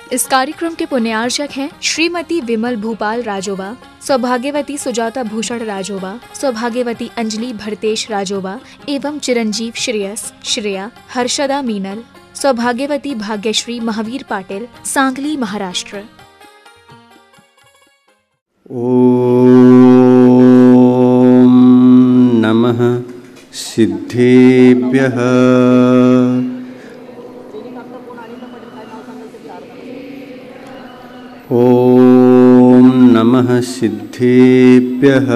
इस कार्यक्रम के पुण्यार्चक हैं श्रीमती विमल भूपाल राजोबा, सौभाग्यवती सुजाता भूषण राजोबा, सौभाग्यवती अंजलि भरतेश राजोबा एवं चिरंजीव श्रेयस श्रेया हर्षदा मीनल, सौभाग्यवती भाग्यश्री महावीर पाटिल, सांगली महाराष्ट्र। ओम नमः सिद्धेभ्यः। ओम नमः सिद्धेभ्यः।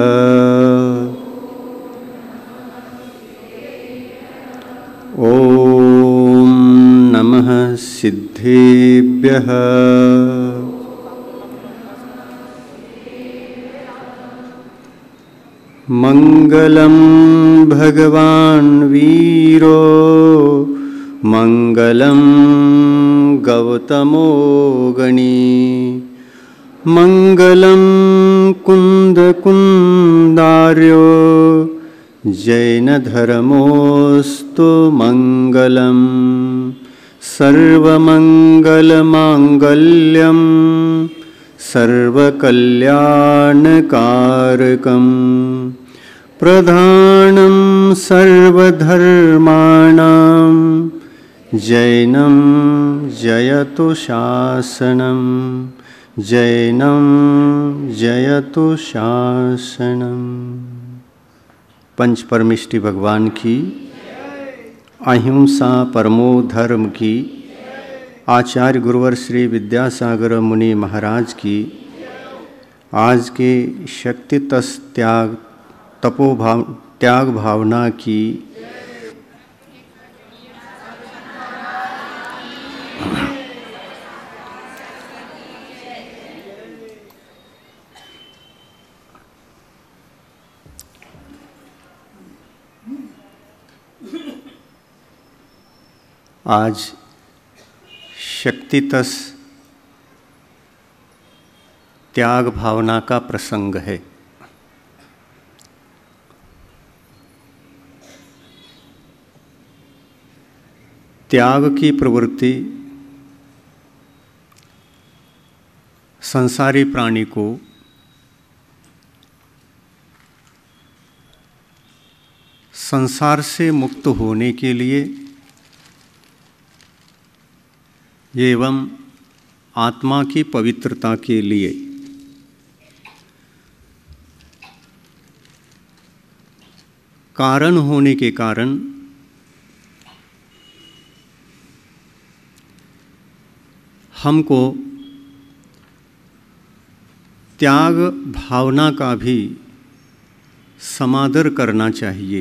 ओम नमः सिद्धेभ्यः। मंगलम भगवान वीरो मंगलम गौतमो गणी मंगलम कुंदकुंदार्यो जैन धर्मोस्तु मंगलम सर्वमंगलमांगल्यम सर्वकल्याणकारकं प्रधानं सर्वधर्माणां जैनं जयतु शासनं जैनं जयतु शासनं। पंच परमेष्टि भगवान की, अहिंसा परमो धर्म की, आचार्य गुरुवर श्री विद्यासागर मुनि महाराज की, आज के शक्ति तस त्याग भावना की, आज शक्तितस त्याग भावना का प्रसंग है। त्याग की प्रवृत्ति संसारी प्राणी को संसार से मुक्त होने के लिए एवं आत्मा की पवित्रता के लिए कारण होने के कारण हमको त्याग भावना का भी समादर करना चाहिए।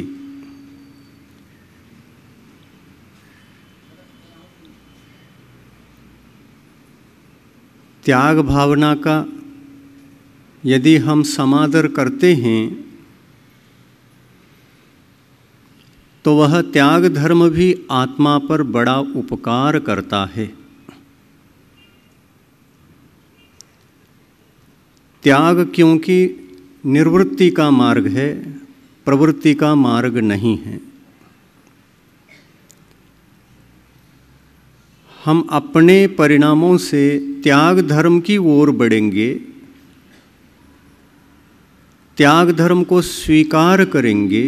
त्याग भावना का यदि हम समादर करते हैं तो वह त्याग धर्म भी आत्मा पर बड़ा उपकार करता है। त्याग क्योंकि निर्वृत्ति का मार्ग है, प्रवृत्ति का मार्ग नहीं है। हम अपने परिणामों से त्याग धर्म की ओर बढ़ेंगे, त्याग धर्म को स्वीकार करेंगे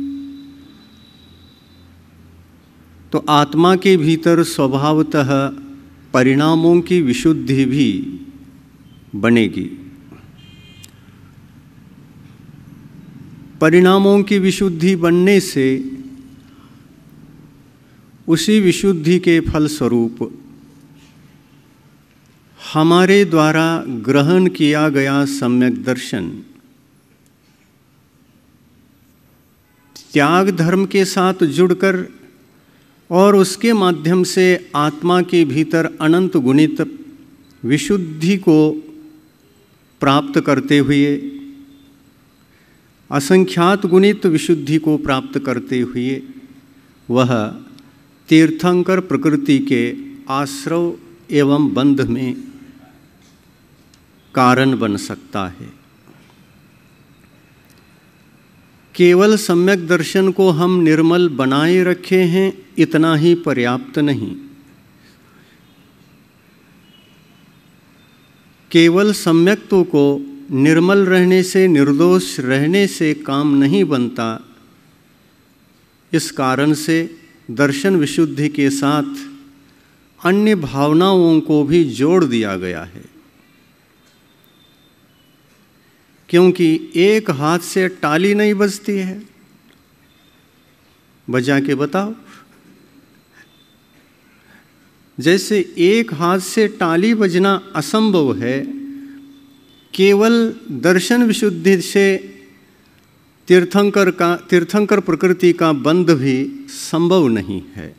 तो आत्मा के भीतर स्वभावतः परिणामों की विशुद्धि भी बनेगी। परिणामों की विशुद्धि बनने से उसी विशुद्धि के फलस्वरूप हमारे द्वारा ग्रहण किया गया सम्यक दर्शन त्याग धर्म के साथ जुड़कर और उसके माध्यम से आत्मा के भीतर अनंत गुणित विशुद्धि को प्राप्त करते हुए, असंख्यात गुणित विशुद्धि को प्राप्त करते हुए वह तीर्थंकर प्रकृति के आश्रव एवं बंध में कारण बन सकता है। केवल सम्यक दर्शन को हम निर्मल बनाए रखे हैं, इतना ही पर्याप्त नहीं। केवल सम्यक्त्व को निर्मल रहने से, निर्दोष रहने से काम नहीं बनता। इस कारण से दर्शन विशुद्धि के साथ अन्य भावनाओं को भी जोड़ दिया गया है, क्योंकि एक हाथ से ताली नहीं बजती है। बजा के बताओ। जैसे एक हाथ से ताली बजना असंभव है, केवल दर्शन विशुद्धि से तीर्थंकर प्रकृति का बंध भी संभव नहीं है।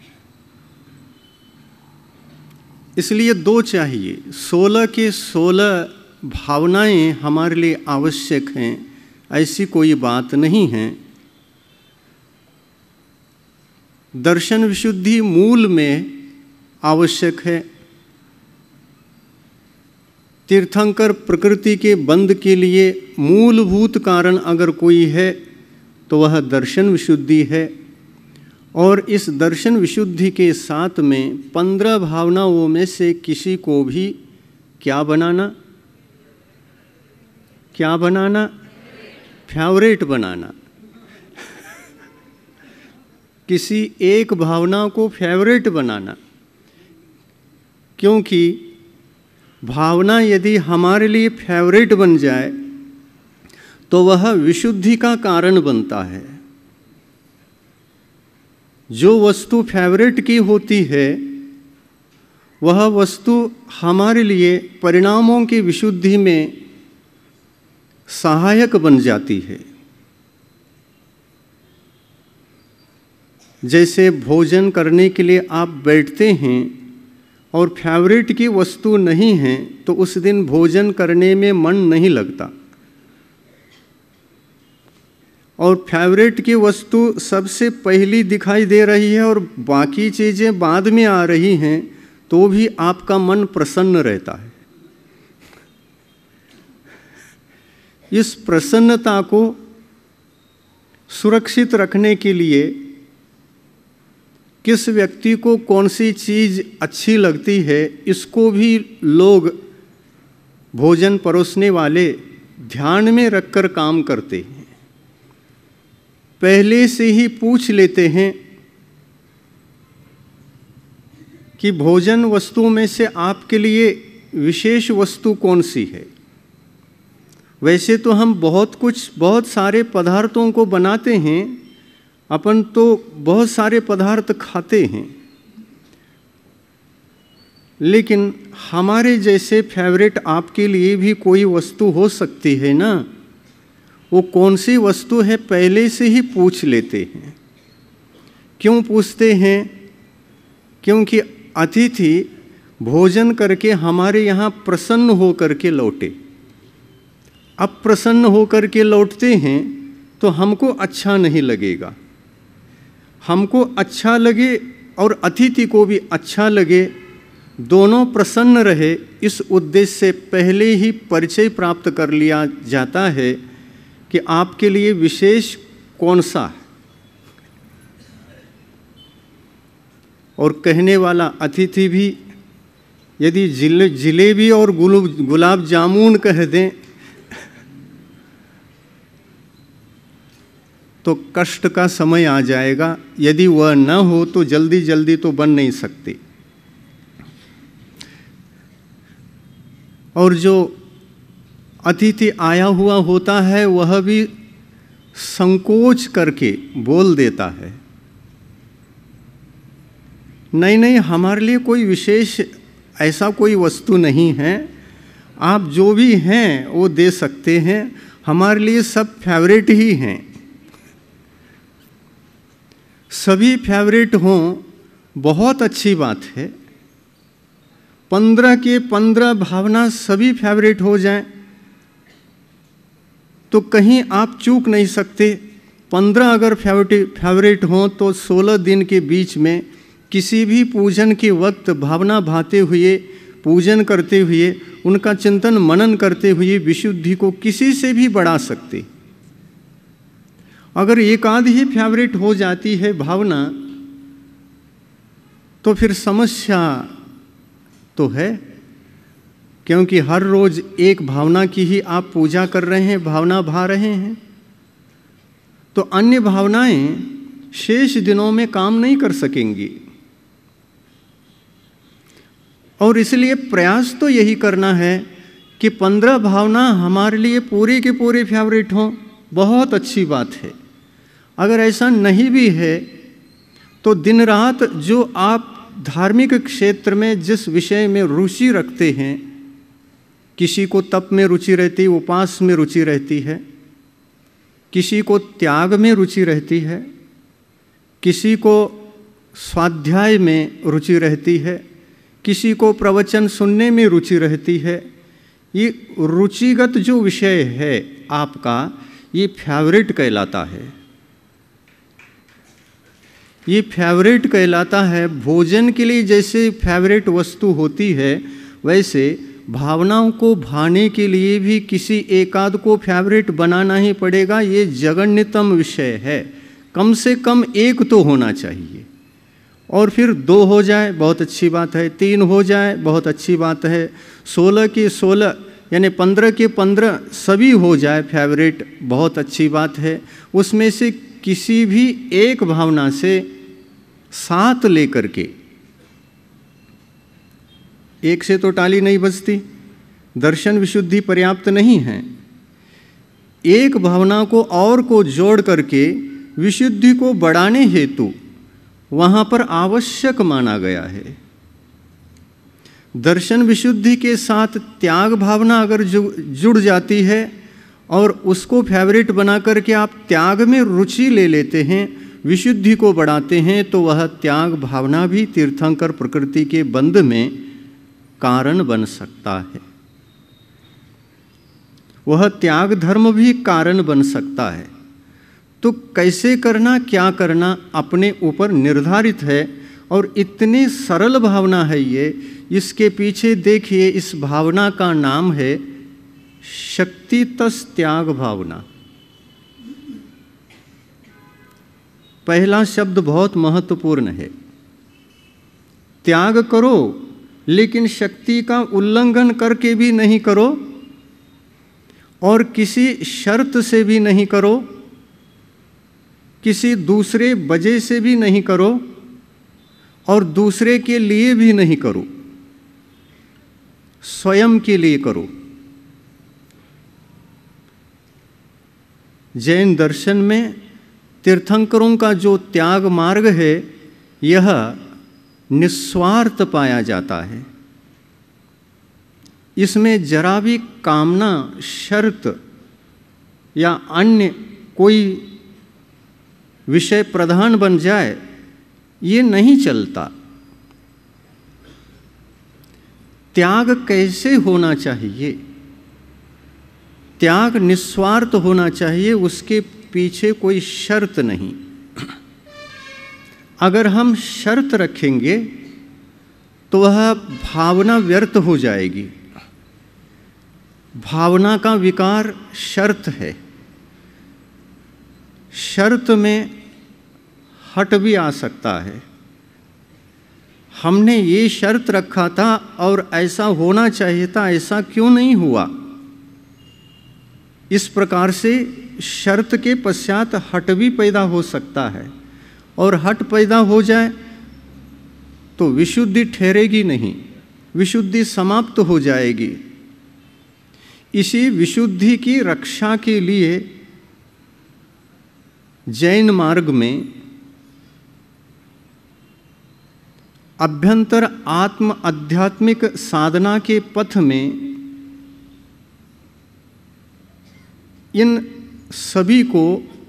इसलिए दो चाहिए। 16 के 16 भावनाएं हमारे लिए आवश्यक हैं, ऐसी कोई बात नहीं है। दर्शन विशुद्धि मूल में आवश्यक है। तीर्थंकर प्रकृति के बंध के लिए मूलभूत कारण अगर कोई है तो वह दर्शन विशुद्धि है। और इस दर्शन विशुद्धि के साथ में 15 भावनाओं में से किसी को भी क्या बनाना, क्या बनाना? फेवरेट बनाना। किसी एक भावना को फेवरेट बनाना, क्योंकि भावना यदि हमारे लिए फेवरेट बन जाए तो वह विशुद्धि का कारण बनता है। जो वस्तु फेवरेट की होती है वह वस्तु हमारे लिए परिणामों की विशुद्धि में सहायक बन जाती है। जैसे भोजन करने के लिए आप बैठते हैं और फेवरेट की वस्तु नहीं है तो उस दिन भोजन करने में मन नहीं लगता। और फेवरेट की वस्तु सबसे पहली दिखाई दे रही है और बाकी चीज़ें बाद में आ रही हैं तो भी आपका मन प्रसन्न रहता है। इस प्रसन्नता को सुरक्षित रखने के लिए किस व्यक्ति को कौन सी चीज़ अच्छी लगती है, इसको भी लोग भोजन परोसने वाले ध्यान में रखकर काम करते हैं। पहले से ही पूछ लेते हैं कि भोजन वस्तुओं में से आपके लिए विशेष वस्तु कौन सी है। वैसे तो हम बहुत सारे पदार्थों को बनाते हैं, अपन तो बहुत सारे पदार्थ खाते हैं, लेकिन हमारे जैसे फेवरेट आपके लिए भी कोई वस्तु हो सकती है ना। वो कौन सी वस्तु है पहले से ही पूछ लेते हैं। क्यों पूछते हैं? क्योंकि अतिथि भोजन करके हमारे यहाँ प्रसन्न हो करके लौटे। अब प्रसन्न हो करके लौटते हैं तो हमको अच्छा नहीं लगेगा। हमको अच्छा लगे और अतिथि को भी अच्छा लगे, दोनों प्रसन्न रहे, इस उद्देश्य से पहले ही परिचय प्राप्त कर लिया जाता है कि आपके लिए विशेष कौन सा है। और कहने वाला अतिथि भी यदि जिलेबी और गुलाब जामुन कह दें तो कष्ट का समय आ जाएगा। यदि वह न हो तो जल्दी जल्दी तो बन नहीं सकती। और जो अतिथि आया हुआ होता है वह भी संकोच करके बोल देता है, नहीं हमारे लिए कोई विशेष ऐसा कोई वस्तु नहीं है, आप जो भी हैं वो दे सकते हैं, हमारे लिए सब फेवरेट ही हैं। सभी फेवरेट हों बहुत अच्छी बात है। 15 के 15 भावना सभी फेवरेट हो जाएं तो कहीं आप चूक नहीं सकते। 15 अगर फेवरेट हों तो 16 दिन के बीच में किसी भी पूजन के वक्त भावना भाते हुए, पूजन करते हुए, उनका चिंतन मनन करते हुए विशुद्धि को किसी से भी बढ़ा सकते। अगर एक आध ही फेवरेट हो जाती है भावना तो फिर समस्या तो है। क्योंकि हर रोज एक भावना की ही आप पूजा कर रहे हैं, भावना भा रहे हैं, तो अन्य भावनाएं शेष दिनों में काम नहीं कर सकेंगी। और इसलिए प्रयास तो यही करना है कि 15 भावना हमारे लिए पूरे के पूरे फेवरेट हों, बहुत अच्छी बात है। अगर ऐसा नहीं भी है तो दिन रात जो आप धार्मिक क्षेत्र में जिस विषय में रुचि रखते हैं, किसी को तप में रुचि रहती है, उपास में रुचि रहती है, किसी को त्याग में रुचि रहती है, किसी को स्वाध्याय में रुचि रहती है, किसी को प्रवचन सुनने में रुचि रहती है। ये रुचिगत जो विषय है आपका, ये फेवरेट कहलाता है। ये फेवरेट कहलाता है। भोजन के लिए जैसे फेवरेट वस्तु होती है, वैसे भावनाओं को भाने के लिए भी किसी एकाध को फेवरेट बनाना ही पड़ेगा। ये जगन्यतम विषय है। कम से कम एक तो होना चाहिए, और फिर 2 हो जाए बहुत अच्छी बात है, 3 हो जाए बहुत अच्छी बात है, 16 के 16 यानी 15 के 15 सभी हो जाए फेवरेट, बहुत अच्छी बात है। उसमें से किसी भी एक भावना से 7 लेकर के, एक से तो टाली नहीं बजती, दर्शन विशुद्धि पर्याप्त नहीं है। एक भावना को और को जोड़ करके विशुद्धि को बढ़ाने हेतु वहाँ पर आवश्यक माना गया है। दर्शन विशुद्धि के साथ त्याग भावना अगर जुड़ जाती है और उसको फेवरेट बना करके आप त्याग में रुचि ले लेते हैं, विशुद्धि को बढ़ाते हैं, तो वह त्याग भावना भी तीर्थंकर प्रकृति के बंध में कारण बन सकता है। वह त्याग धर्म भी कारण बन सकता है। तो कैसे करना, क्या करना अपने ऊपर निर्धारित है। और इतनी सरल भावना है ये, इसके पीछे देखिए, इस भावना का नाम है शक्तितस त्याग भावना। पहला शब्द बहुत महत्वपूर्ण है। त्याग करो, लेकिन शक्ति का उल्लंघन करके भी नहीं करो, और किसी शर्त से भी नहीं करो, किसी दूसरे वजह से भी नहीं करो, और दूसरे के लिए भी नहीं करो, स्वयं के लिए करो। जैन दर्शन में तीर्थंकरों का जो त्याग मार्ग है, यह निस्वार्थ पाया जाता है। इसमें जरा भी कामना, शर्त या अन्य कोई विषय प्रधान बन जाए, ये नहीं चलता। त्याग कैसे होना चाहिए? त्याग निस्वार्थ होना चाहिए, उसके पीछे कोई शर्त नहीं। अगर हम शर्त रखेंगे तो वह भावना व्यर्थ हो जाएगी। भावना का विकार शर्त है। शर्त में हट भी आ सकता है। हमने ये शर्त रखा था और ऐसा होना चाहिए था, ऐसा क्यों नहीं हुआ? इस प्रकार से शर्त के पश्चात हट भी पैदा हो सकता है, और हट पैदा हो जाए तो विशुद्धि ठहरेगी नहीं, विशुद्धि समाप्त हो जाएगी। इसी विशुद्धि की रक्षा के लिए जैन मार्ग में अभ्यंतर आत्म आध्यात्मिक साधना के पथ में इन सभी को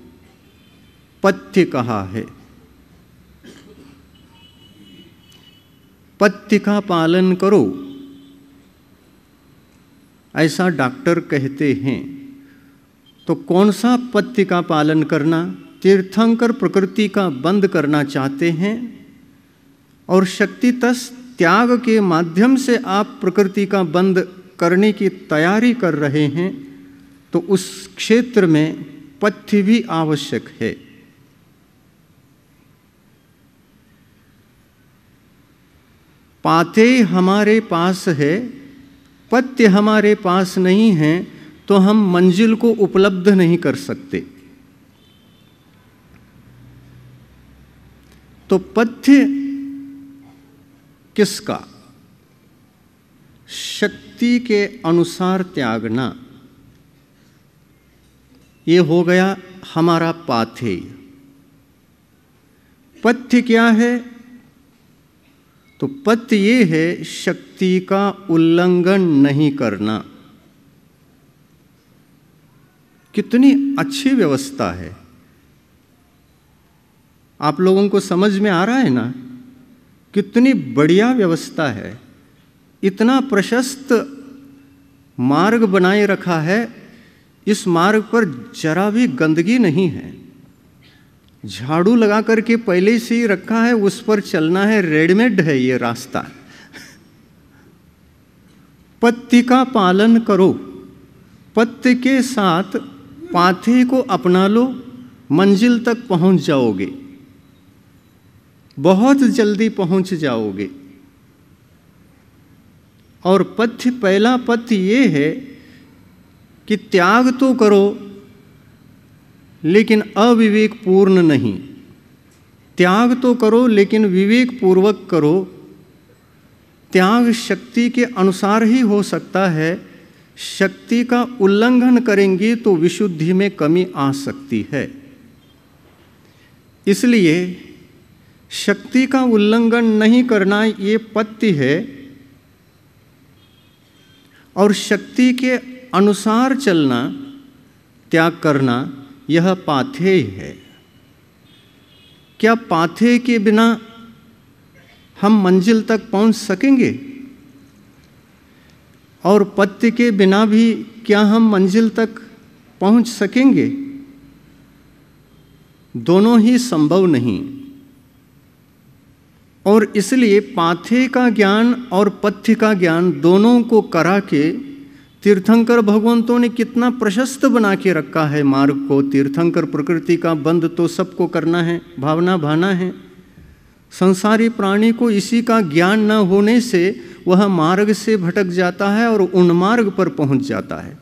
पथ्य कहा है। पथ्य का पालन करो, ऐसा डॉक्टर कहते हैं। तो कौन सा पथ्य का पालन करना? तीर्थंकर प्रकृति का बंद करना चाहते हैं और शक्तितस त्याग के माध्यम से आप प्रकृति का बंद करने की तैयारी कर रहे हैं, तो उस क्षेत्र में पथ्य भी आवश्यक है। पाथेय हमारे पास है, पथ्य हमारे पास नहीं है तो हम मंजिल को उपलब्ध नहीं कर सकते। तो पथ्य किसका? शक्ति के अनुसार त्यागना, ये हो गया हमारा पाथेय। पथ्य क्या है? तो पथ्य ये है शक्ति का उल्लंघन नहीं करना। कितनी अच्छी व्यवस्था है, आप लोगों को समझ में आ रहा है ना? कितनी बढ़िया व्यवस्था है। इतना प्रशस्त मार्ग बनाए रखा है, इस मार्ग पर जरा भी गंदगी नहीं है। झाड़ू लगा करके पहले से ही रखा है, उस पर चलना है, रेडीमेड है ये रास्ता। पथ्य का पालन करो, पथ्य के साथ पाथेय को अपना लो, मंजिल तक पहुंच जाओगे, बहुत जल्दी पहुंच जाओगे। और पथ्य, पहला पथ्य ये है कि त्याग तो करो लेकिन अविवेकपूर्ण नहीं। त्याग तो करो लेकिन विवेक पूर्वक करो। त्याग शक्ति के अनुसार ही हो सकता है। शक्ति का उल्लंघन करेंगे तो विशुद्धि में कमी आ सकती है। इसलिए शक्ति का उल्लंघन नहीं करना ये पथ्य है, और शक्ति के अनुसार चलना, त्याग करना, यह पाथेय है। क्या पाथेय के बिना हम मंजिल तक पहुंच सकेंगे? और पथ्य के बिना भी क्या हम मंजिल तक पहुंच सकेंगे? दोनों ही संभव नहीं। और इसलिए पाथेय का ज्ञान और पथ्य का ज्ञान दोनों को करा के तीर्थंकर भगवंतों ने कितना प्रशस्त बना के रखा है मार्ग को। तीर्थंकर प्रकृति का बंध तो सबको करना है, भावना भाना है। संसारी प्राणी को इसी का ज्ञान न होने से वह मार्ग से भटक जाता है और उन्मार्ग पर पहुंच जाता है।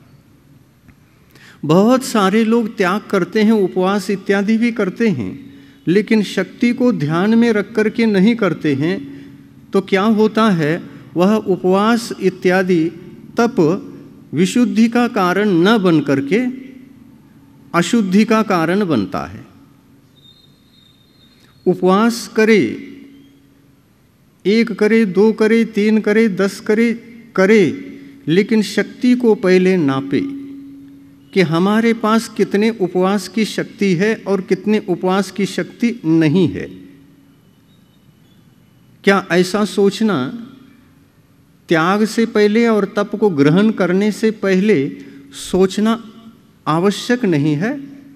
बहुत सारे लोग त्याग करते हैं, उपवास इत्यादि भी करते हैं, लेकिन शक्ति को ध्यान में रख कर के नहीं करते हैं। तो क्या होता है, वह उपवास इत्यादि तप विशुद्धि का कारण न बन करके अशुद्धि का कारण बनता है। उपवास करे, 1 करे, 2 करे, 3 करे, 10 करे, लेकिन शक्ति को पहले नापे कि हमारे पास कितने उपवास की शक्ति है और कितने उपवास की शक्ति नहीं है। क्या ऐसा सोचना त्याग से पहले और तप को ग्रहण करने से पहले सोचना आवश्यक नहीं है?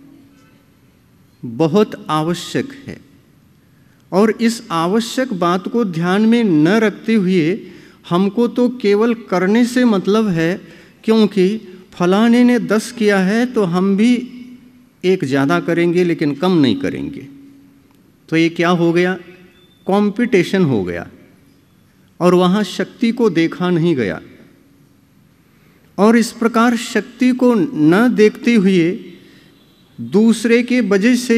बहुत आवश्यक है। और इस आवश्यक बात को ध्यान में न रखते हुए हमको तो केवल करने से मतलब है, क्योंकि फलाने ने 10 किया है तो हम भी 1 ज़्यादा करेंगे लेकिन कम नहीं करेंगे। तो ये क्या हो गया? कंपटीशन हो गया, और वहाँ शक्ति को देखा नहीं गया। और इस प्रकार शक्ति को न देखते हुए दूसरे के वजह से,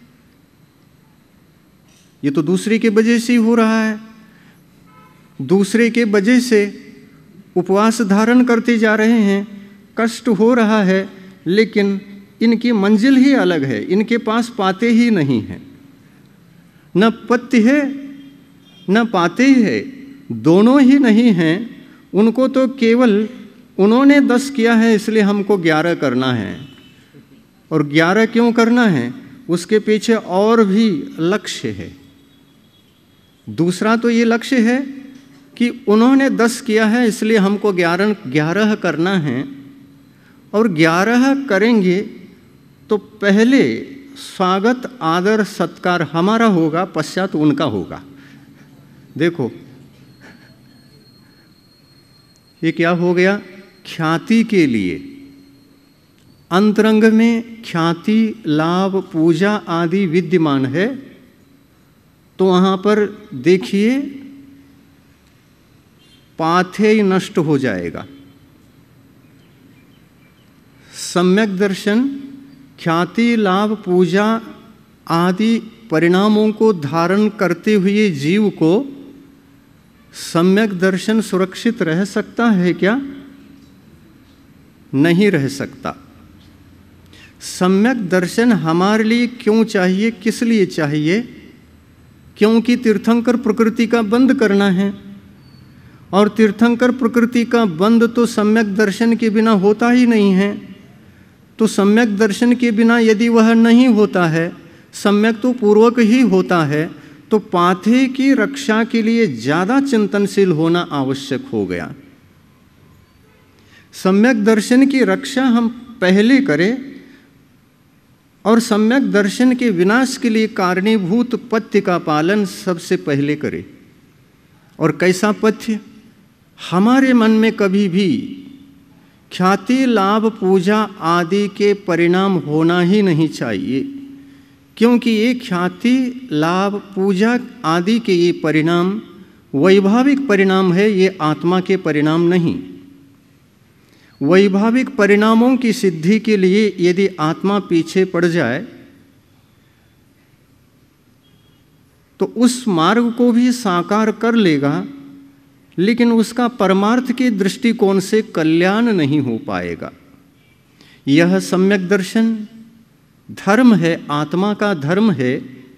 ये तो दूसरे के वजह से ही हो रहा है, दूसरे के वजह से उपवास धारण करते जा रहे हैं, कष्ट हो रहा है, लेकिन इनकी मंजिल ही अलग है, इनके पास पाते ही नहीं है। न पथ्य है न पाते ही है, दोनों ही नहीं हैं। उनको तो केवल उन्होंने 10 किया है इसलिए हमको 11 करना है। और 11 क्यों करना है? उसके पीछे और भी लक्ष्य है। दूसरा तो ये लक्ष्य है कि उन्होंने 10 किया है इसलिए हमको 11 करना है, और 11 करेंगे तो पहले स्वागत आदर सत्कार हमारा होगा, पश्चात उनका होगा। देखो ये क्या हो गया? ख्याति के लिए, अंतरंग में ख्याति, लाभ, पूजा आदि विद्यमान है, तो वहाँ पर देखिए पाथेय नष्ट हो जाएगा। सम्यक दर्शन ख्याति, लाभ, पूजा आदि परिणामों को धारण करते हुए जीव को सम्यक दर्शन सुरक्षित रह सकता है क्या? नहीं रह सकता। सम्यक दर्शन हमारे लिए क्यों चाहिए, किस लिए चाहिए? क्योंकि तीर्थंकर प्रकृति का बंद करना है, और तीर्थंकर प्रकृति का बंद तो सम्यक दर्शन के बिना होता ही नहीं है। तो सम्यक दर्शन के बिना यदि वह नहीं होता है, सम्यक तो पूर्वक ही होता है, तो पाथे की रक्षा के लिए ज़्यादा चिंतनशील होना आवश्यक हो गया। सम्यक दर्शन की रक्षा हम पहले करें और सम्यक दर्शन के विनाश के लिए कारणीभूत पथ्य का पालन सबसे पहले करें। और कैसा पथ्य? हमारे मन में कभी भी ख्याति, लाभ, पूजा आदि के परिणाम होना ही नहीं चाहिए, क्योंकि ये ख्याति, लाभ, पूजा आदि के ये परिणाम वैभाविक परिणाम है, ये आत्मा के परिणाम नहीं। वैभाविक परिणामों की सिद्धि के लिए यदि आत्मा पीछे पड़ जाए तो उस मार्ग को भी साकार कर लेगा, लेकिन उसका परमार्थ के दृष्टिकोण से कल्याण नहीं हो पाएगा। यह सम्यक दर्शन धर्म है, आत्मा का धर्म है।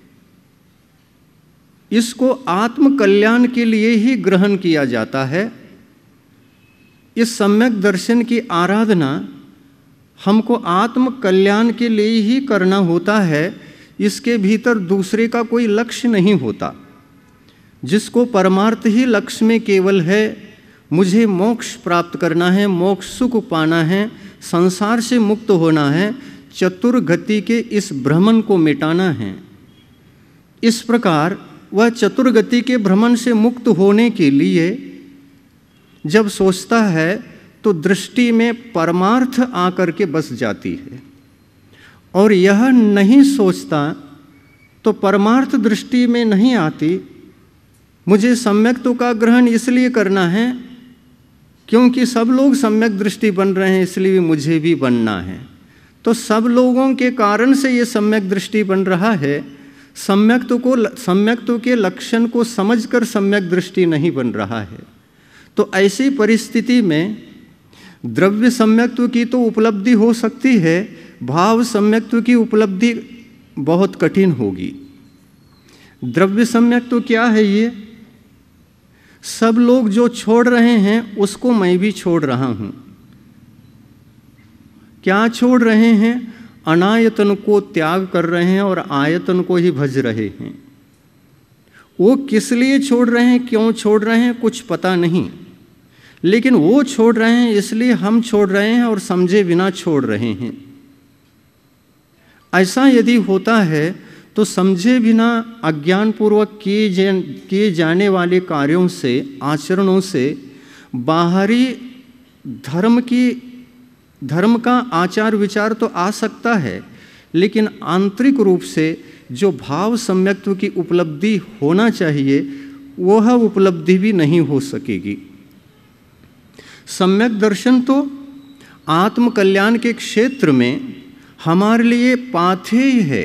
इसको आत्म कल्याण के लिए ही ग्रहण किया जाता है। इस सम्यक दर्शन की आराधना हमको आत्म कल्याण के लिए ही करना होता है। इसके भीतर दूसरे का कोई लक्ष्य नहीं होता। जिसको परमार्थ ही लक्ष्य में केवल है, मुझे मोक्ष प्राप्त करना है, मोक्ष सुख पाना है, संसार से मुक्त होना है, चतुर्गति के इस भ्रमण को मिटाना है। इस प्रकार वह चतुर्गति के भ्रमण से मुक्त होने के लिए जब सोचता है तो दृष्टि में परमार्थ आकर के बस जाती है, और यह नहीं सोचता तो परमार्थ दृष्टि में नहीं आती। मुझे सम्यक्त्व का ग्रहण इसलिए करना है क्योंकि सब लोग सम्यक दृष्टि बन रहे हैं, इसलिए मुझे भी बनना है। तो सब लोगों के कारण से ये सम्यक दृष्टि बन रहा है। सम्यक्त्व के लक्षण को समझकर सम्यक दृष्टि नहीं बन रहा है। तो ऐसी परिस्थिति में द्रव्य सम्यक्त्व की तो उपलब्धि हो सकती है, भाव सम्यक्त्व की उपलब्धि बहुत कठिन होगी। द्रव्य सम्यक्त्व क्या है? ये सब लोग जो छोड़ रहे हैं उसको मैं भी छोड़ रहा हूँ। क्या छोड़ रहे हैं? अनायतन को त्याग कर रहे हैं और आयतन को ही भज रहे हैं। वो किस लिए छोड़ रहे हैं, क्यों छोड़ रहे हैं, कुछ पता नहीं, लेकिन वो छोड़ रहे हैं इसलिए हम छोड़ रहे हैं और समझे बिना छोड़ रहे हैं। ऐसा यदि होता है तो समझे बिना अज्ञानपूर्वक किए जाने वाले कार्यों से, आचरणों से बाहरी धर्म का आचार विचार तो आ सकता है, लेकिन आंतरिक रूप से जो भाव सम्यक्त्व की उपलब्धि होना चाहिए वह उपलब्धि भी नहीं हो सकेगी। सम्यक दर्शन तो आत्म कल्याण के क्षेत्र में हमारे लिए पाथेय है।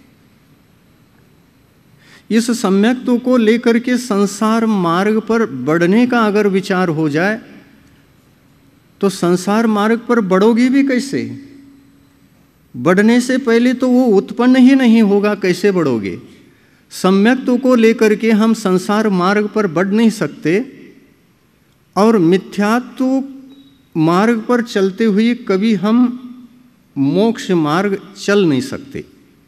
इस सम्यक्त्व को लेकर के संसार मार्ग पर बढ़ने का अगर विचार हो जाए तो संसार मार्ग पर बढ़ोगी भी कैसे? बढ़ने से पहले तो वो उत्पन्न ही नहीं होगा, कैसे बढ़ोगे? सम्यक्त्व को लेकर के हम संसार मार्ग पर बढ़ नहीं सकते, और मिथ्यात्व मार्ग पर चलते हुए कभी हम मोक्ष मार्ग चल नहीं सकते।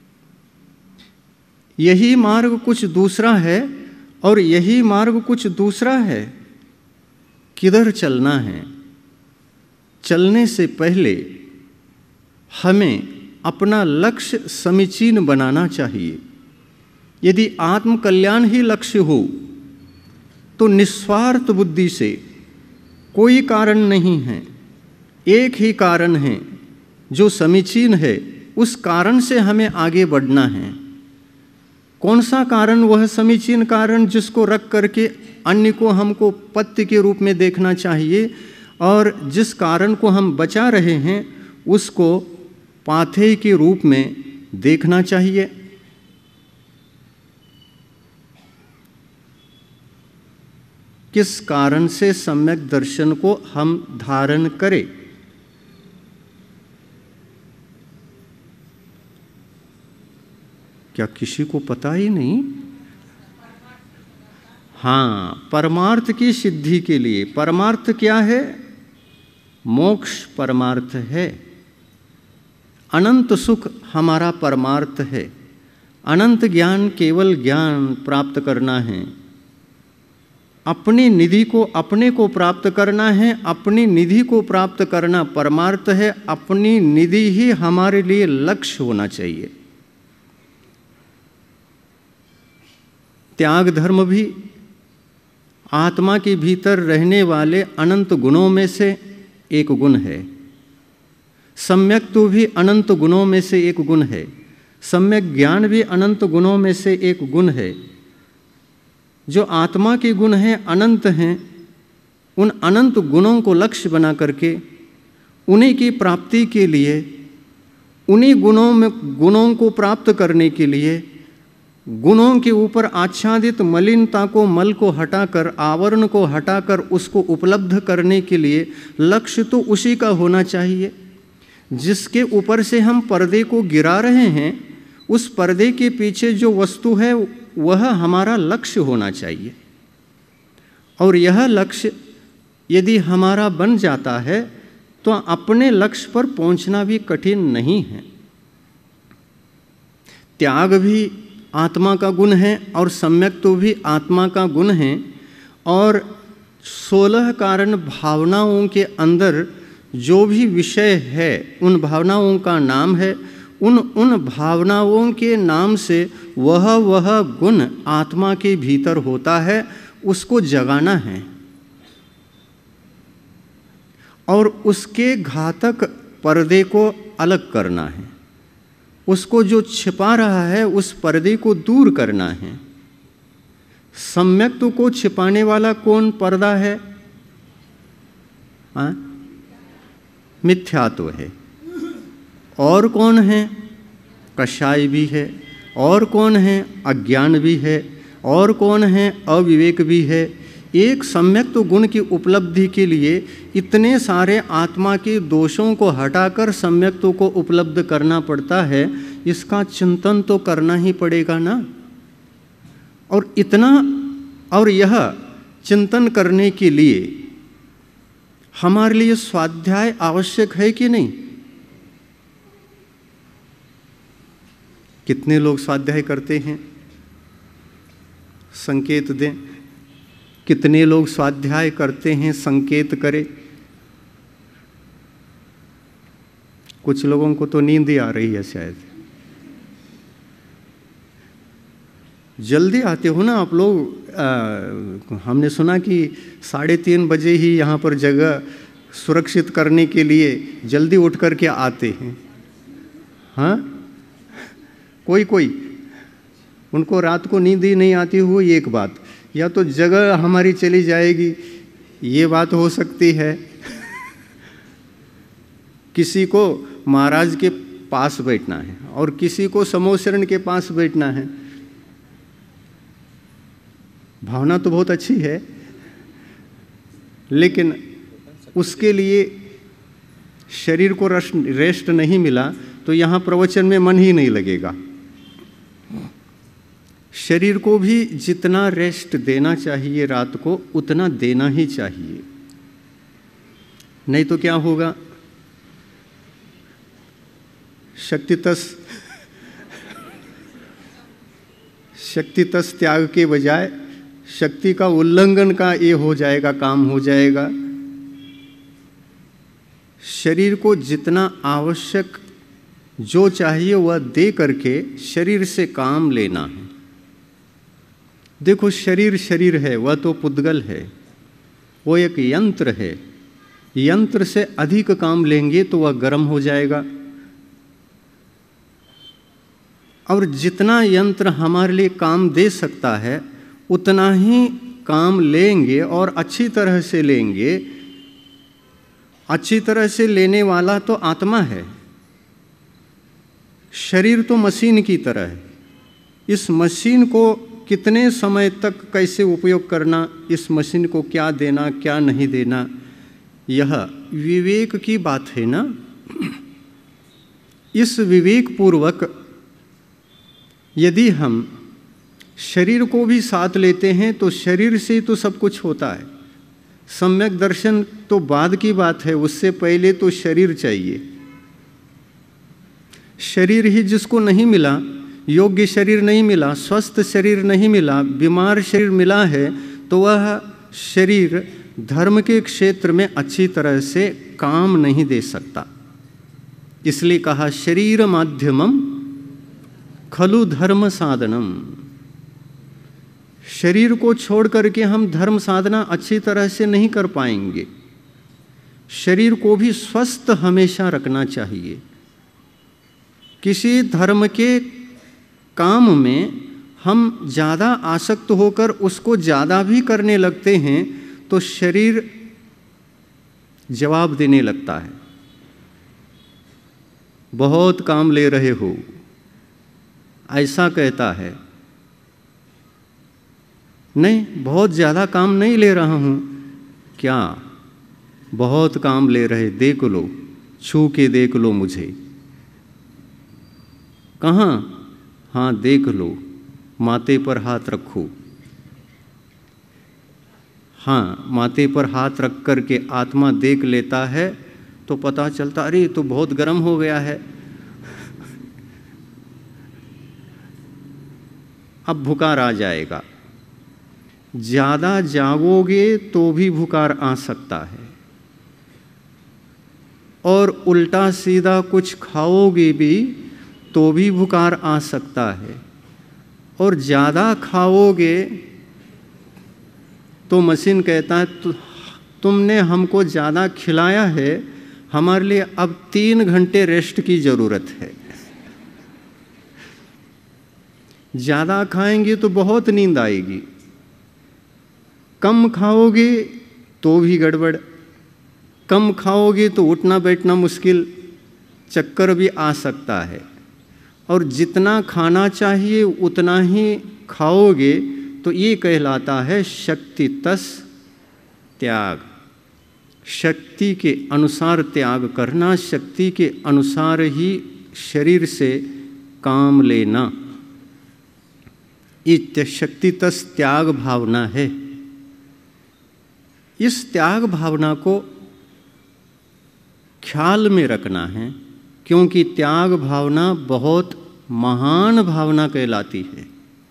यही मार्ग कुछ दूसरा है और यही मार्ग कुछ दूसरा है। किधर चलना है? चलने से पहले हमें अपना लक्ष्य समीचीन बनाना चाहिए। यदि आत्म कल्याण ही लक्ष्य हो तो निस्वार्थ बुद्धि से कोई कारण नहीं है, एक ही कारण है जो समीचीन है, उस कारण से हमें आगे बढ़ना है। कौन सा कारण? वह समीचीन कारण जिसको रख करके अन्य को हमको पत्य के रूप में देखना चाहिए, और जिस कारण को हम बचा रहे हैं उसको पाथेय के रूप में देखना चाहिए। किस कारण से सम्यक दर्शन को हम धारण करें? क्या किसी को पता ही नहीं? हाँ, परमार्थ की सिद्धि के लिए। परमार्थ क्या है? मोक्ष परमार्थ है। अनंत सुख हमारा परमार्थ है। अनंत ज्ञान केवल ज्ञान प्राप्त करना है। अपनी निधि को अपने को प्राप्त करना है। अपनी निधि को प्राप्त करना परमार्थ है। अपनी निधि ही हमारे लिए लक्ष्य होना चाहिए। त्याग धर्म भी आत्मा के भीतर रहने वाले अनंत गुणों में से एक गुण है। सम्यक तो भी अनंत गुणों में से एक गुण है। सम्यक ज्ञान भी अनंत गुणों में से एक गुण है। जो आत्मा के गुण हैं अनंत हैं, उन अनंत गुणों को लक्ष्य बना करके उन्हीं की प्राप्ति के लिए, उन्हीं गुणों को प्राप्त करने के लिए गुणों के ऊपर आच्छादित मलिनता को, मल को हटाकर, आवरण को हटाकर उसको उपलब्ध करने के लिए लक्ष्य तो उसी का होना चाहिए। जिसके ऊपर से हम पर्दे को गिरा रहे हैं, उस पर्दे के पीछे जो वस्तु है वह हमारा लक्ष्य होना चाहिए। और यह लक्ष्य यदि हमारा बन जाता है तो अपने लक्ष्य पर पहुंचना भी कठिन नहीं है। त्याग भी आत्मा का गुण है और सम्यक तो भी आत्मा का गुण है। और 16 कारण भावनाओं के अंदर जो भी विषय है उन भावनाओं का नाम है। उन भावनाओं के नाम से वह गुण आत्मा के भीतर होता है, उसको जगाना है और उसके घातक पर्दे को अलग करना है। उसको जो छिपा रहा है उस पर्दे को दूर करना है। सम्यक्त्व को छिपाने वाला कौन पर्दा है? मिथ्यात्व है। और कौन है? कषाय भी है। और कौन है? अज्ञान भी है। और कौन है? अविवेक भी है। एक सम्यक्त्व गुण की उपलब्धि के लिए इतने सारे आत्मा के दोषों को हटाकर सम्यक्त्व को उपलब्ध करना पड़ता है। इसका चिंतन तो करना ही पड़ेगा ना। और यह चिंतन करने के लिए हमारे लिए स्वाध्याय आवश्यक है कि नहीं? कितने लोग स्वाध्याय करते हैं? संकेत दें। कितने लोग स्वाध्याय करते हैं? संकेत करें। कुछ लोगों को तो नींद ही आ रही है शायद। जल्दी आते हो ना आप लोग। हमने सुना कि 3:30 बजे ही यहाँ पर जगह सुरक्षित करने के लिए जल्दी उठ कर के आते हैं। हाँ, कोई उनको रात को नींद ही नहीं आती हुई एक बात, या तो जगह हमारी चली जाएगी, ये बात हो सकती है। किसी को महाराज के पास बैठना है और किसी को समोशरण के पास बैठना है। भावना तो बहुत अच्छी है, लेकिन उसके लिए शरीर को रेस्ट नहीं मिला तो यहाँ प्रवचन में मन ही नहीं लगेगा। शरीर को भी जितना रेस्ट देना चाहिए रात को उतना देना ही चाहिए, नहीं तो क्या होगा? शक्तितस त्याग के बजाय शक्ति का उल्लंघन का ये हो जाएगा, काम हो जाएगा। शरीर को जितना आवश्यक जो चाहिए वह दे करके शरीर से काम लेना है। देखो, शरीर है, वह तो पुद्गल है, वो एक यंत्र है। यंत्र से अधिक काम लेंगे तो वह गर्म हो जाएगा। और जितना यंत्र हमारे लिए काम दे सकता है उतना ही काम लेंगे और अच्छी तरह से लेंगे अच्छी तरह से लेने वाला तो आत्मा है, शरीर तो मशीन की तरह है। इस मशीन को कितने समय तक कैसे उपयोग करना, इस मशीन को क्या देना क्या नहीं देना, यह विवेक की बात है ना। इस विवेक पूर्वक यदि हम शरीर को भी साथ लेते हैं तो शरीर से तो सब कुछ होता है। सम्यक दर्शन तो बाद की बात है, उससे पहले तो शरीर चाहिए। शरीर ही जिसको नहीं मिला, योग्य शरीर नहीं मिला, स्वस्थ शरीर नहीं मिला, बीमार शरीर मिला है, तो वह शरीर धर्म के क्षेत्र में अच्छी तरह से काम नहीं दे सकता। इसलिए कहा शरीर माध्यमम खलु धर्म साधनम। शरीर को छोड़ करके हम धर्म साधना अच्छी तरह से नहीं कर पाएंगे। शरीर को भी स्वस्थ हमेशा रखना चाहिए। किसी धर्म के काम में हम ज़्यादा आसक्त होकर उसको ज़्यादा भी करने लगते हैं तो शरीर जवाब देने लगता है, बहुत काम ले रहे हो, ऐसा कहता है। नहीं, बहुत ज़्यादा काम नहीं ले रहा हूँ। क्या बहुत काम ले रहे, देख लो, छू के देख लो मुझे। कहाँ? हाँ देख लो, माथे पर हाथ रखो। हाँ, माथे पर हाथ रख कर के आत्मा देख लेता है तो पता चलता, अरे तो बहुत गर्म हो गया है, अब बुखार आ जाएगा। ज़्यादा जागोगे तो भी बुखार आ सकता है, और उल्टा सीधा कुछ खाओगे भी तो भी बुखार आ सकता है, और ज़्यादा खाओगे तो मशीन कहता है तुमने हमको ज़्यादा खिलाया है, हमारे लिए अब 3 घंटे रेस्ट की ज़रूरत है। ज़्यादा खाएंगे तो बहुत नींद आएगी, कम खाओगे तो भी गड़बड़, कम खाओगे तो उठना बैठना मुश्किल, चक्कर भी आ सकता है। और जितना खाना चाहिए उतना ही खाओगे तो ये कहलाता है शक्ति तस त्याग। शक्ति के अनुसार त्याग करना, शक्ति के अनुसार ही शरीर से काम लेना, ये शक्ति तस त्याग भावना है। इस त्याग भावना को ख्याल में रखना है, क्योंकि त्याग भावना बहुत महान भावना कहलाती है।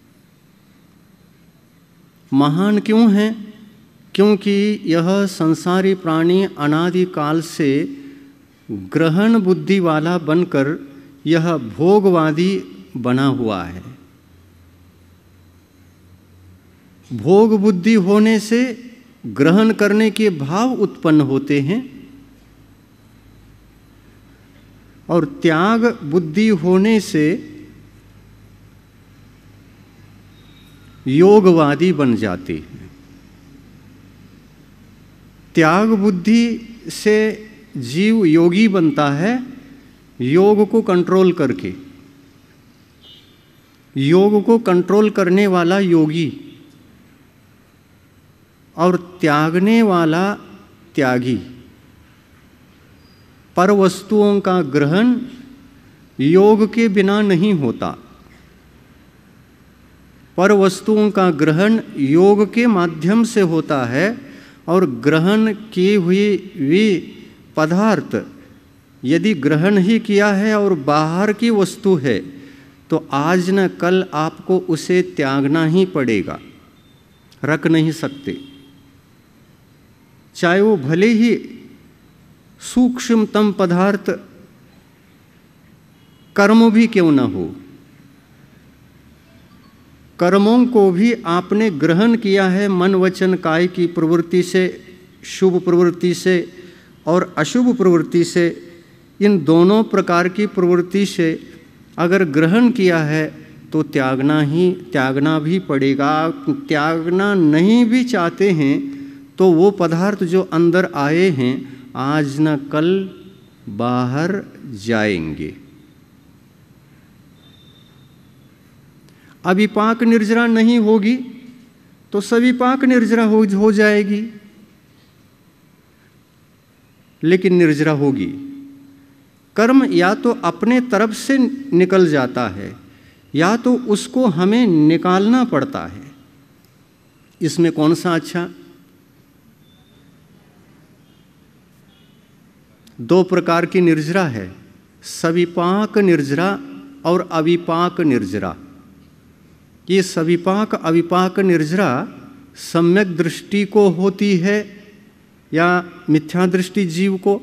महान क्यों है? क्योंकि यह संसारी प्राणी अनादिकाल से ग्रहण बुद्धि वाला बनकर यह भोगवादी बना हुआ है। भोग बुद्धि होने से ग्रहण करने के भाव उत्पन्न होते हैं, और त्याग बुद्धि होने से योगवादी बन जाते हैं। त्याग बुद्धि से जीव योगी बनता है, योग को कंट्रोल करके। योग को कंट्रोल करने वाला योगी और त्यागने वाला त्यागी। पर वस्तुओं का ग्रहण योग के बिना नहीं होता। पर वस्तुओं का ग्रहण योग के माध्यम से होता है, और ग्रहण किए हुए वे पदार्थ यदि ग्रहण ही किया है और बाहर की वस्तु है तो आज न कल आपको उसे त्यागना ही पड़ेगा, रख नहीं सकते। चाहे वो भले ही सूक्ष्मतम पदार्थ कर्म भी क्यों न हो, कर्मों को भी आपने ग्रहण किया है मन वचन काय की प्रवृत्ति से, शुभ प्रवृत्ति से और अशुभ प्रवृत्ति से। इन दोनों प्रकार की प्रवृत्ति से अगर ग्रहण किया है तो त्यागना भी पड़ेगा। त्यागना नहीं भी चाहते हैं तो वो पदार्थ जो अंदर आए हैं आज न कल बाहर जाएंगे। अविपाक निर्जरा नहीं होगी तो सविपाक निर्जरा हो जाएगी, लेकिन निर्जरा होगी। कर्म या तो अपने तरफ से निकल जाता है या तो उसको हमें निकालना पड़ता है। इसमें कौन सा अच्छा? दो प्रकार की निर्जरा है, सविपाक निर्जरा और अविपाक निर्जरा। ये सविपाक अविपाक निर्जरा सम्यक दृष्टि को होती है या मिथ्या दृष्टि जीव को?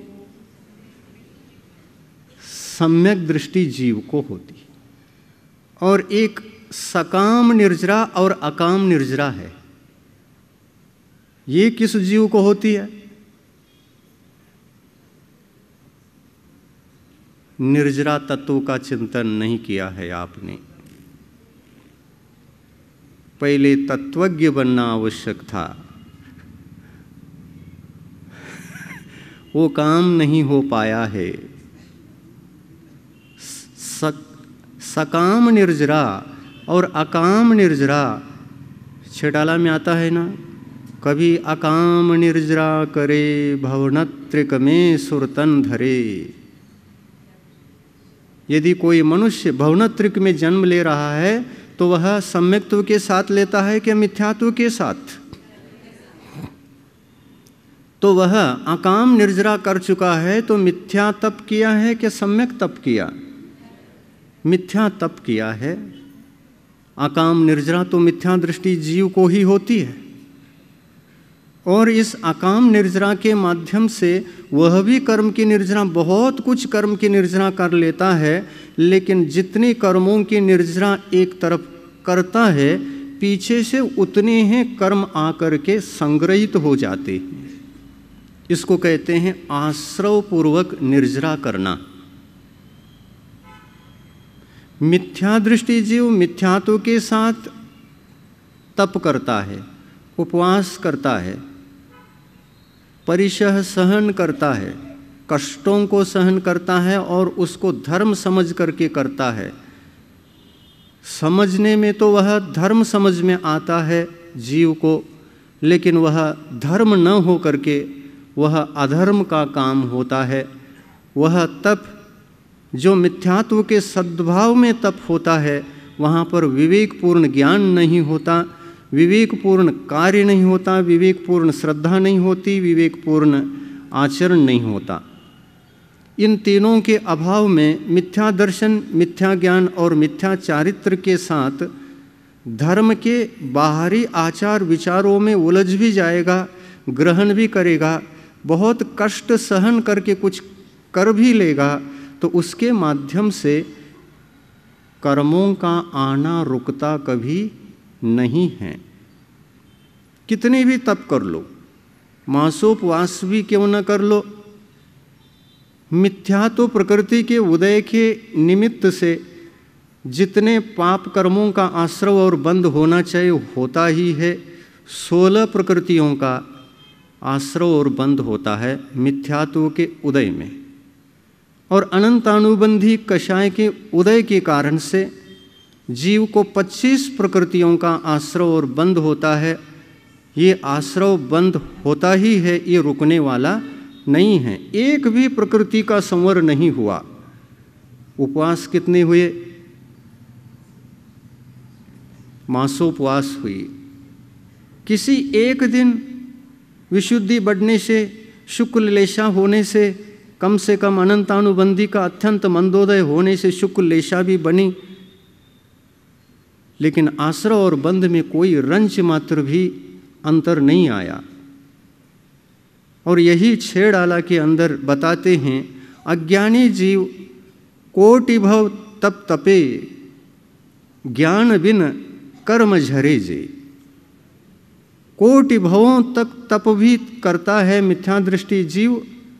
सम्यक दृष्टि जीव को होती है। और एक सकाम निर्जरा और अकाम निर्जरा है। ये किस जीव को होती है? निर्जरा तत्व का चिंतन नहीं किया है आपने। पहले तत्वज्ञ बनना आवश्यक था, वो काम नहीं हो पाया है। सकाम निर्जरा और अकाम निर्जरा छेटाला में आता है ना, कभी अकाम निर्जरा करे भवनत्रिक में सुरतन धरे। यदि कोई मनुष्य भवनत्रिक में जन्म ले रहा है तो वह सम्यक्त्व के साथ लेता है कि मिथ्यात्व के साथ? तो वह अकाम निर्जरा कर चुका है तो मिथ्या तप किया है कि सम्यक तप किया? मिथ्या तप किया है। अकाम निर्जरा तो मिथ्या दृष्टि जीव को ही होती है। और इस अकाम निर्जरा के माध्यम से वह भी कर्म की निर्जरा, बहुत कुछ कर्म की निर्जरा कर लेता है, लेकिन जितने कर्मों की निर्जरा एक तरफ करता है, पीछे से उतने हैं कर्म आकर के संग्रहित हो जाते हैं। इसको कहते हैं आश्रव पूर्वक निर्जरा करना। मिथ्या दृष्टि जीव मिथ्यात्व के साथ तप करता है, उपवास करता है, परिशह सहन करता है, कष्टों को सहन करता है और उसको धर्म समझ करके करता है। समझने में तो वह धर्म समझ में आता है जीव को, लेकिन वह धर्म न हो करके वह अधर्म का काम होता है। वह तप जो मिथ्यात्व के सद्भाव में तप होता है, वहाँ पर विवेकपूर्ण ज्ञान नहीं होता, विवेकपूर्ण कार्य नहीं होता, विवेकपूर्ण श्रद्धा नहीं होती, विवेकपूर्ण आचरण नहीं होता। इन तीनों के अभाव में मिथ्या दर्शन, मिथ्या ज्ञान और मिथ्या चारित्र के साथ धर्म के बाहरी आचार विचारों में उलझ भी जाएगा, ग्रहण भी करेगा, बहुत कष्ट सहन करके कुछ कर भी लेगा, तो उसके माध्यम से कर्मों का आना रुकता कभी नहीं है। कितने भी तप कर लो, मासोपवास भी क्यों न कर लो, मिथ्या तो प्रकृति के उदय के निमित्त से जितने पाप कर्मों का आश्रव और बंध होना चाहिए होता ही है। 16 प्रकृतियों का आश्रव और बंध होता है मिथ्यात्व के उदय में, और अनंतानुबंधी कषाय के उदय के कारण से जीव को 25 प्रकृतियों का आश्रव और बंध होता है। ये आश्रव बंध होता ही है, ये रुकने वाला नहीं है। एक भी प्रकृति का संवर नहीं हुआ। उपवास कितने हुए? मासोपवास हुई। किसी एक दिन विशुद्धि बढ़ने से, शुक्ल लेशा होने से, कम से कम अनंतानुबंधी का अत्यंत मंदोदय होने से शुक्ल लेशा भी बनी, लेकिन आश्रव और बंध में कोई रंच मात्र भी अंतर नहीं आया। और यही छेड़ाला के अंदर बताते हैं, अज्ञानी जीव कोटि भव तप तपे, ज्ञान बिन कर्म झरे जे। कोटि भवों तक तप भी करता है मिथ्या दृष्टि जीव,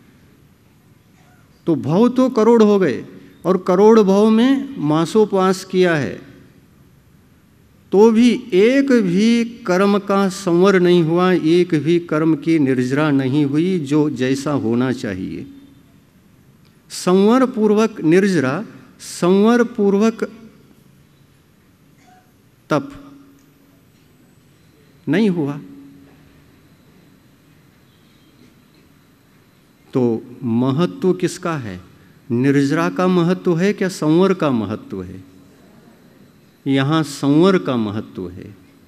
तो भव तो करोड़ हो गए, और करोड़ भव में मासोपवास किया है, तो भी एक भी कर्म का संवर नहीं हुआ, एक भी कर्म की निर्जरा नहीं हुई जो जैसा होना चाहिए। संवर पूर्वक निर्जरा, संवर पूर्वक तप नहीं हुआ। तो महत्व किसका है? निर्जरा का महत्व है क्या संवर का महत्व है? यहाँ संवर का महत्व है।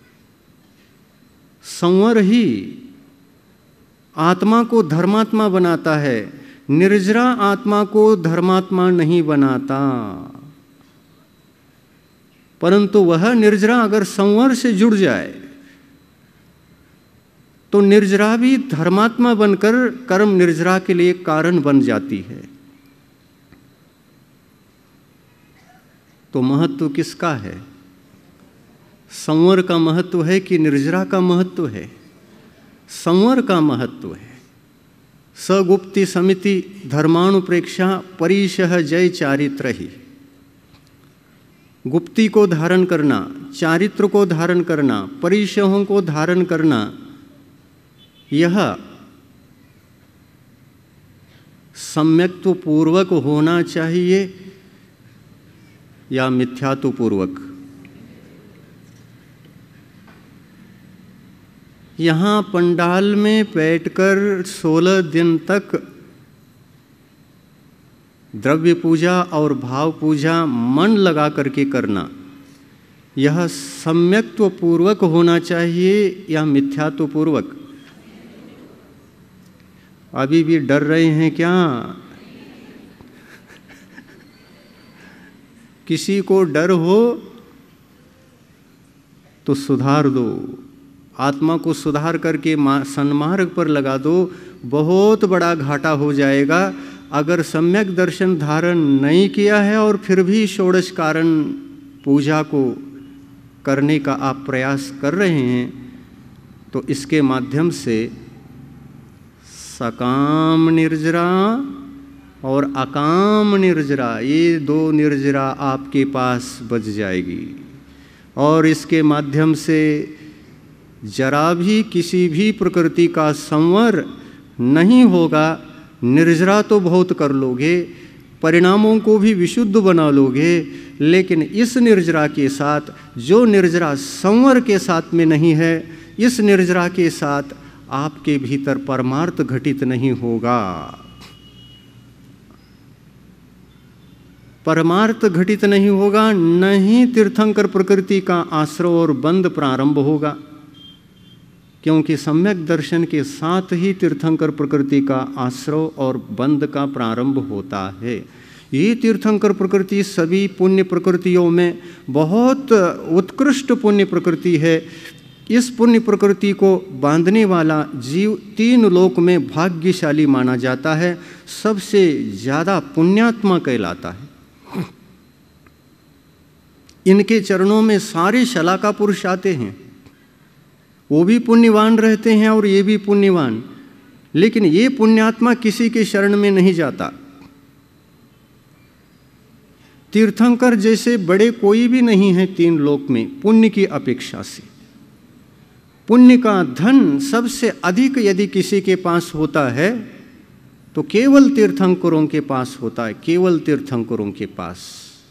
संवर ही आत्मा को धर्मात्मा बनाता है, निर्जरा आत्मा को धर्मात्मा नहीं बनाता। परंतु वह निर्जरा अगर संवर से जुड़ जाए तो निर्जरा भी धर्मात्मा बनकर कर्म निर्जरा के लिए कारण बन जाती है। तो महत्व किसका है? संवर का महत्व है कि निर्जरा का महत्व है? संवर का महत्व है। सगुप्ति समिति धर्मानुप्रेक्षा परिशः जय चारित्र ही। गुप्ति को धारण करना, चारित्र को धारण करना, परिशहों को धारण करना, यह सम्यक्त्व पूर्वक होना चाहिए या मिथ्यात्व पूर्वक? यहाँ पंडाल में बैठकर 16 दिन तक द्रव्य पूजा और भाव पूजा मन लगा करके करना, यह सम्यक्त्व पूर्वक होना चाहिए या मिथ्यात्व पूर्वक? अभी भी डर रहे हैं क्या? किसी को डर हो तो सुधार दो, आत्मा को सुधार करके सन्मार्ग पर लगा दो। बहुत बड़ा घाटा हो जाएगा अगर सम्यक दर्शन धारण नहीं किया है और फिर भी षोडश कारण पूजा को करने का आप प्रयास कर रहे हैं, तो इसके माध्यम से सकाम निर्जरा और अकाम निर्जरा, ये दो निर्जरा आपके पास बच जाएगी। और इसके माध्यम से जरा भी किसी भी प्रकृति का संवर नहीं होगा। निर्जरा तो बहुत कर लोगे, परिणामों को भी विशुद्ध बना लोगे, लेकिन इस निर्जरा के साथ, जो निर्जरा संवर के साथ में नहीं है, इस निर्जरा के साथ आपके भीतर परमार्थ घटित नहीं होगा। परमार्थ घटित नहीं होगा, न ही तीर्थंकर प्रकृति का आश्रय और बंध प्रारंभ होगा, क्योंकि सम्यक दर्शन के साथ ही तीर्थंकर प्रकृति का आश्रय और बंध का प्रारंभ होता है। ये तीर्थंकर प्रकृति सभी पुण्य प्रकृतियों में बहुत उत्कृष्ट पुण्य प्रकृति है। इस पुण्य प्रकृति को बांधने वाला जीव 3 लोक में भाग्यशाली माना जाता है, सबसे ज़्यादा पुण्यात्मा कहलाता है। इनके चरणों में सारे शलाका पुरुष आते हैं, वो भी पुण्यवान रहते हैं और ये भी पुण्यवान, लेकिन ये पुण्यात्मा किसी के शरण में नहीं जाता। तीर्थंकर जैसे बड़े कोई भी नहीं है 3 लोक में पुण्य की अपेक्षा से। पुण्य का धन सबसे अधिक यदि किसी के पास होता है तो केवल तीर्थंकरों के पास होता है, केवल तीर्थंकरों के पास।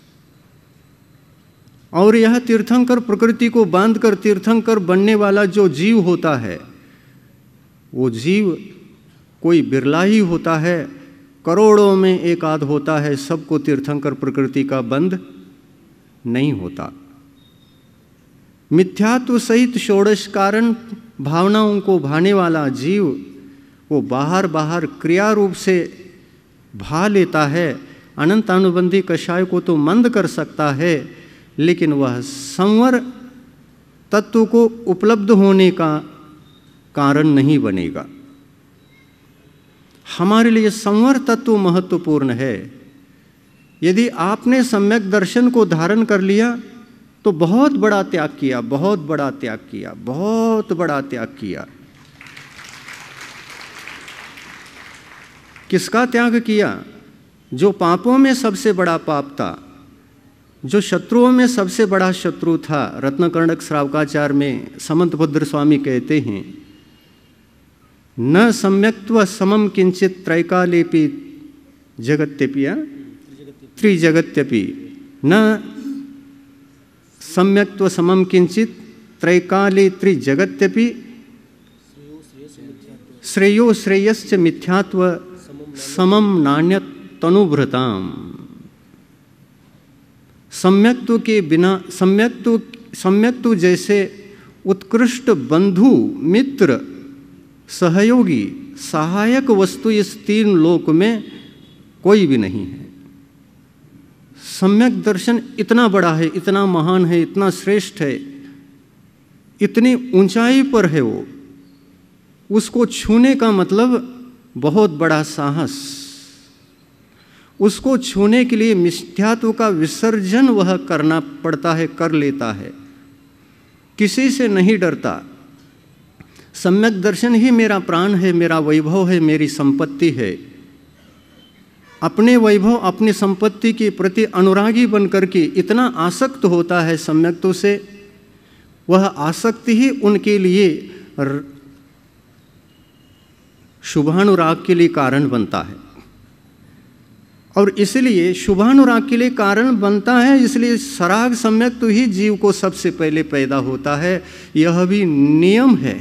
और यह तीर्थंकर प्रकृति को बांधकर तीर्थंकर बनने वाला जो जीव होता है, वो जीव कोई बिरला ही होता है, करोड़ों में एक आध होता है, सबको तीर्थंकर प्रकृति का बंध नहीं होता। मिथ्यात्व सहित षोडश कारण भावनाओं को भाने वाला जीव वो बाहर बाहर क्रिया रूप से भा लेता है। अनंत अनुबंधी कषाय को तो मंद कर सकता है, लेकिन वह संवर तत्व को उपलब्ध होने का कारण नहीं बनेगा। हमारे लिए संवर तत्व महत्वपूर्ण है। यदि आपने सम्यक दर्शन को धारण कर लिया तो बहुत बड़ा त्याग किया, बहुत बड़ा त्याग किया, बहुत बड़ा त्याग किया। किसका त्याग किया? जो पापों में सबसे बड़ा पाप था, जो शत्रुओं में सबसे बड़ा शत्रु था, रत्नकर्णक श्रावकाचार्य में समंतभद्र स्वामी कहते हैं, न सम्यक्त्व समम किंचित त्रैकालेपि जगत्यपि त्रिजगत्यपि, न सम्यक्त्व समम किंचित त्रैकाले त्रिजगत्यपि श्रेयो श्रेयश्च मिथ्यात्व समम नान्यत तनुभृताम। सम्यक्त्व के बिना, सम्यक्त्व जैसे उत्कृष्ट बंधु, मित्र, सहयोगी, सहायक वस्तु इस तीन लोक में कोई भी नहीं है। सम्यक दर्शन इतना बड़ा है, इतना महान है, इतना श्रेष्ठ है, इतनी ऊंचाई पर है वो, उसको छूने का मतलब बहुत बड़ा साहस। उसको छूने के लिए मिथ्यात्व का विसर्जन वह करना पड़ता है, कर लेता है, किसी से नहीं डरता। सम्यक दर्शन ही मेरा प्राण है, मेरा वैभव है, मेरी संपत्ति है। अपने वैभव, अपनी संपत्ति के प्रति अनुरागी बनकर के इतना आसक्त होता है सम्यक्त्व से, वह आसक्ति ही उनके लिए शुभानुराग के लिए कारण बनता है। और इसलिए शुभानुराग के लिए कारण बनता है, इसलिए सराग सम्यक्त्व ही जीव को सबसे पहले पैदा होता है। यह भी नियम है।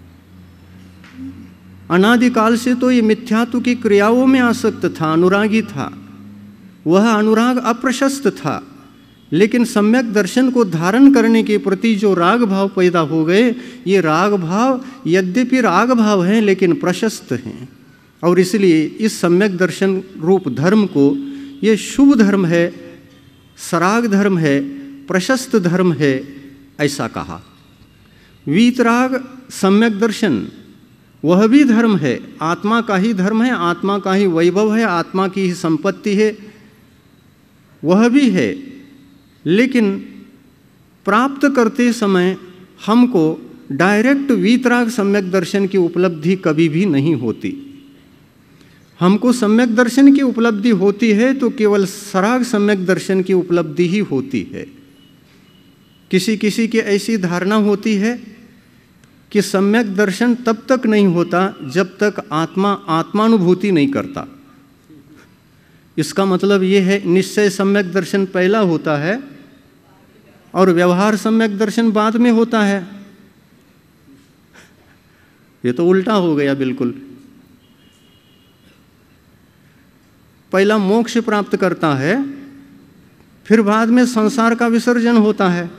अनादिकाल से तो ये मिथ्यात्व की क्रियाओं में आसक्त था, अनुरागी था। वह अनुराग अप्रशस्त था, लेकिन सम्यक दर्शन को धारण करने के प्रति जो राग भाव पैदा हो गए, ये राग भाव यद्यपि राग भाव हैं लेकिन प्रशस्त हैं। और इसलिए इस सम्यक दर्शन रूप धर्म को, ये शुभ धर्म है, सराग धर्म है, प्रशस्त धर्म है, ऐसा कहा। वीतराग सम्यक दर्शन वह भी धर्म है, आत्मा का ही धर्म है, आत्मा का ही वैभव है, आत्मा की ही संपत्ति है, वह भी है। लेकिन प्राप्त करते समय हमको डायरेक्ट वीतराग सम्यक दर्शन की उपलब्धि कभी भी नहीं होती। हमको सम्यक दर्शन की उपलब्धि होती है तो केवल सराग सम्यक दर्शन की उपलब्धि ही होती है। किसी किसी की ऐसी धारणा होती है कि सम्यक दर्शन तब तक नहीं होता जब तक आत्मा आत्मानुभूति नहीं करता। इसका मतलब ये है निश्चय सम्यक दर्शन पहला होता है और व्यवहार सम्यक दर्शन बाद में होता है। ये तो उल्टा हो गया बिल्कुल। पहला मोक्ष प्राप्त करता है, फिर बाद में संसार का विसर्जन होता है।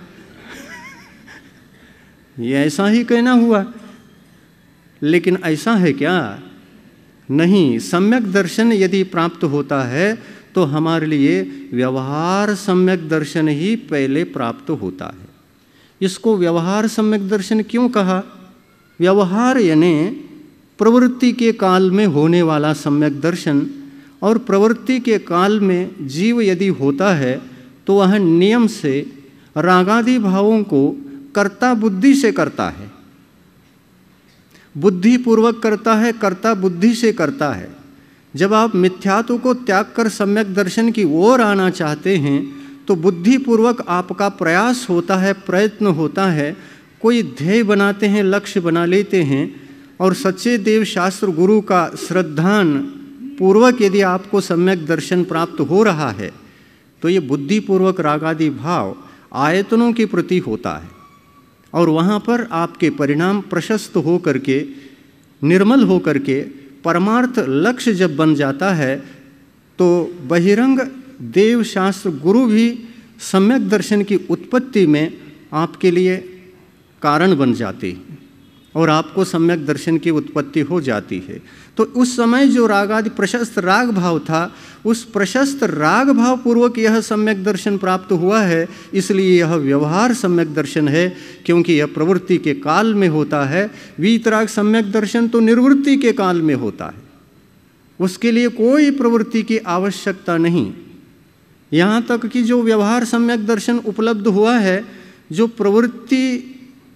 ये ऐसा ही कहना हुआ, लेकिन ऐसा है क्या? नहीं। सम्यक दर्शन यदि प्राप्त होता है तो हमारे लिए व्यवहार सम्यक दर्शन ही पहले प्राप्त होता है। इसको व्यवहार सम्यक दर्शन क्यों कहा? व्यवहार यानी प्रवृत्ति के काल में होने वाला सम्यक दर्शन, और प्रवृत्ति के काल में जीव यदि होता है तो वह नियम से रागादि भावों को कर्ता बुद्धि से करता है, बुद्धि पूर्वक करता है, कर्ता बुद्धि से करता है। जब आप मिथ्यात्व को त्याग कर सम्यक दर्शन की ओर आना चाहते हैं तो बुद्धि पूर्वक आपका प्रयास होता है, प्रयत्न होता है, कोई ध्येय बनाते हैं, लक्ष्य बना लेते हैं, और सच्चे देव शास्त्र गुरु का श्रद्धान पूर्वक यदि आपको सम्यक दर्शन प्राप्त हो रहा है तो ये बुद्धिपूर्वक रागादि भाव आयतनों के प्रति होता है, और वहाँ पर आपके परिणाम प्रशस्त हो करके, निर्मल हो करके परमार्थ लक्ष्य जब बन जाता है तो बहिरंग देव शास्त्र गुरु भी सम्यक दर्शन की उत्पत्ति में आपके लिए कारण बन जाते हैं और आपको सम्यक दर्शन की उत्पत्ति हो जाती है। तो उस समय जो रागादि प्रशस्त राग भाव था, उस प्रशस्त राग भाव पूर्वक यह सम्यक दर्शन प्राप्त हुआ है, इसलिए यह व्यवहार सम्यक दर्शन है, क्योंकि यह प्रवृत्ति के काल में होता है। वीतराग सम्यक दर्शन तो निर्वृत्ति के काल में होता है, उसके लिए कोई प्रवृत्ति की आवश्यकता नहीं। यहाँ तक कि जो व्यवहार सम्यक दर्शन उपलब्ध हुआ है, जो प्रवृत्ति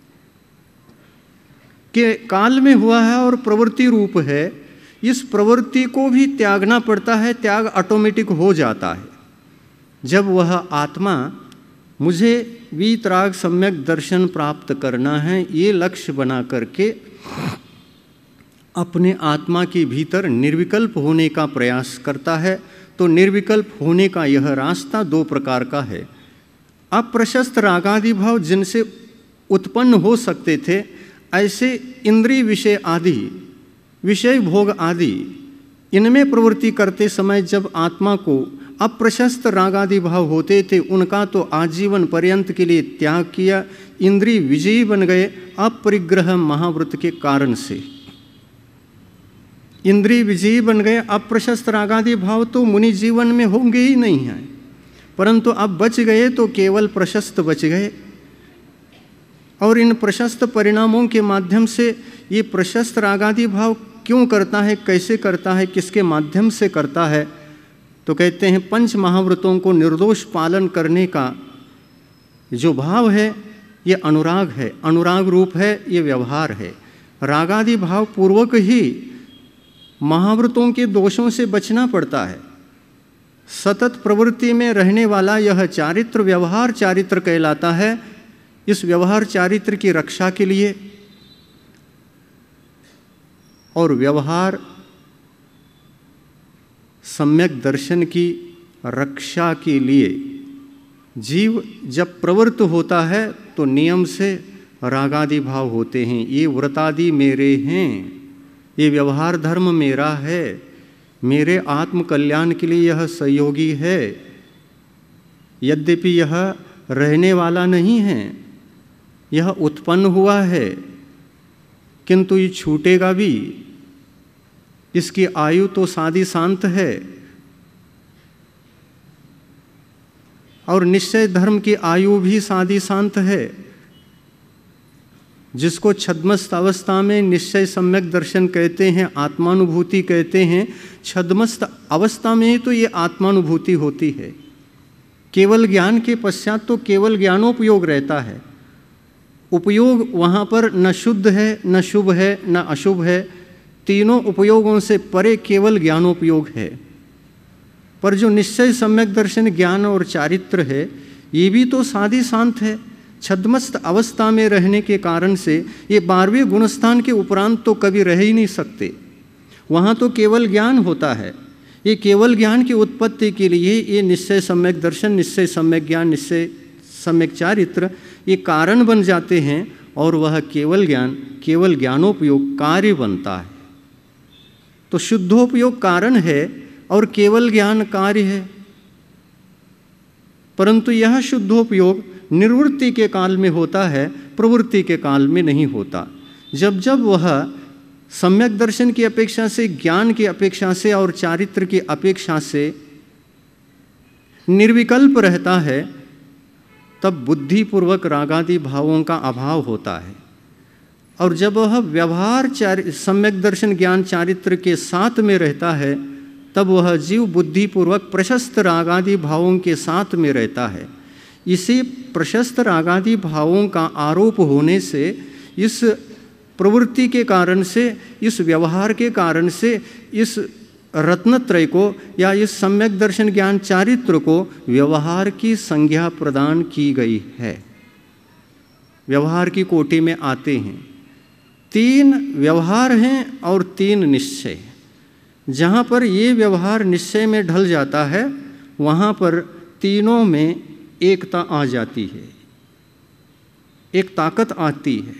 के काल में हुआ है और प्रवृत्ति रूप है, इस प्रवृत्ति को भी त्यागना पड़ता है, त्याग ऑटोमेटिक हो जाता है। जब वह आत्मा मुझे वीतराग सम्यक दर्शन प्राप्त करना है ये लक्ष्य बना करके अपने आत्मा के भीतर निर्विकल्प होने का प्रयास करता है, तो निर्विकल्प होने का यह रास्ता दो प्रकार का है। अप्रशस्त रागादि भाव जिनसे उत्पन्न हो सकते थे, ऐसे इंद्रिय विषय आदि, विषय भोग आदि, इनमें प्रवृत्ति करते समय जब आत्मा को अप्रशस्त रागादि भाव होते थे, उनका तो आजीवन पर्यंत के लिए त्याग किया, इंद्रिय विजयी बन गए अपरिग्रह महाव्रत के कारण से। इंद्रिय विजयी बन गए, अप्रशस्त रागादि भाव तो मुनि जीवन में होंगे ही नहीं हैं, परंतु अब बच गए तो केवल प्रशस्त बच गए। और इन प्रशस्त परिणामों के माध्यम से ये प्रशस्त रागादि भाव क्यों करता है, कैसे करता है, किसके माध्यम से करता है, तो कहते हैं पंच महाव्रतों को निर्दोष पालन करने का जो भाव है ये अनुराग है, अनुराग रूप है, ये व्यवहार है। रागादि भाव पूर्वक ही महाव्रतों के दोषों से बचना पड़ता है। सतत प्रवृत्ति में रहने वाला यह चारित्र व्यवहार चारित्र कहलाता है। इस व्यवहार चारित्र की रक्षा के लिए और व्यवहार सम्यक दर्शन की रक्षा के लिए जीव जब प्रवृत्त होता है तो नियम से रागादि भाव होते हैं, ये व्रतादि मेरे हैं, ये व्यवहार धर्म मेरा है, मेरे आत्म कल्याण के लिए यह सहयोगी है। यद्यपि यह रहने वाला नहीं है, यह उत्पन्न हुआ है, किंतु ये छूटेगा भी। इसकी आयु तो सादी शांत है और निश्चय धर्म की आयु भी सादी शांत है। जिसको छद्मस्त अवस्था में निश्चय सम्यक दर्शन कहते हैं, आत्मानुभूति कहते हैं, छद्मस्त अवस्था में ही तो ये आत्मानुभूति होती है। केवल ज्ञान के पश्चात तो केवल ज्ञानोपयोग रहता है। उपयोग वहाँ पर न शुद्ध है, न शुभ है, न अशुभ है, तीनों उपयोगों से परे केवल ज्ञानोपयोग है। पर जो निश्चय सम्यक दर्शन ज्ञान और चारित्र है, ये भी तो सादी शांत है। छद्मस्त अवस्था में रहने के कारण से ये 12वें गुणस्थान के उपरांत तो कभी रह ही नहीं सकते। वहाँ तो केवल ज्ञान होता है। ये केवल ज्ञान की उत्पत्ति के लिए ये निश्चय सम्यक दर्शन, निश्चय सम्यक ज्ञान, निश्चय सम्यक चारित्र ये कारण बन जाते हैं और वह केवल ज्ञान, केवल ज्ञानोपयोग कार्य बनता है। तो शुद्धोपयोग कारण है और केवल ज्ञान कार्य है। परंतु यह शुद्धोपयोग निर्वृत्ति के काल में होता है, प्रवृत्ति के काल में नहीं होता। जब जब वह सम्यक दर्शन की अपेक्षा से, ज्ञान की अपेक्षा से और चारित्र की अपेक्षा से निर्विकल्प रहता है, तब बुद्धिपूर्वक रागादि भावों का अभाव होता है। और जब वह व्यवहार सम्यक दर्शन ज्ञान चारित्र के साथ में रहता है, तब वह जीव बुद्धिपूर्वक प्रशस्त रागादि भावों के साथ में रहता है। इसी प्रशस्त रागादि भावों का आरोप होने से, इस प्रवृत्ति के कारण से, इस व्यवहार के कारण से, इस रत्नत्रय को या इस सम्यक दर्शन ज्ञान चारित्र को व्यवहार की संज्ञा प्रदान की गई है। व्यवहार की कोटि में आते हैं। 3 व्यवहार हैं और 3 निश्चय। जहाँ पर ये व्यवहार निश्चय में ढल जाता है, वहाँ पर तीनों में एकता आ जाती है, एक ताकत आती है,